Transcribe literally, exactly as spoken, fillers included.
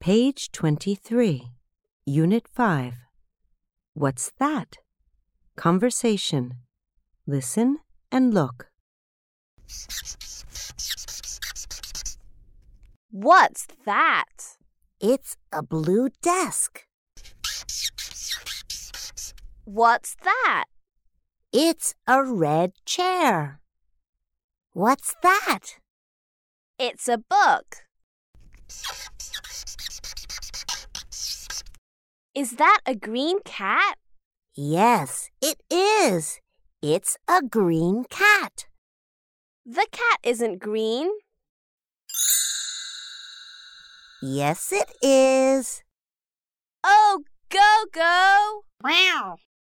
Page twenty-three, Unit five. What's that? Conversation. Listen and look. What's that? It's a blue desk. What's that? It's a red chair. What's that? It's a book. Is that a green cat? Yes, it is. It's a green cat. The cat isn't green. Yes, it is. Oh, go, go! Meow.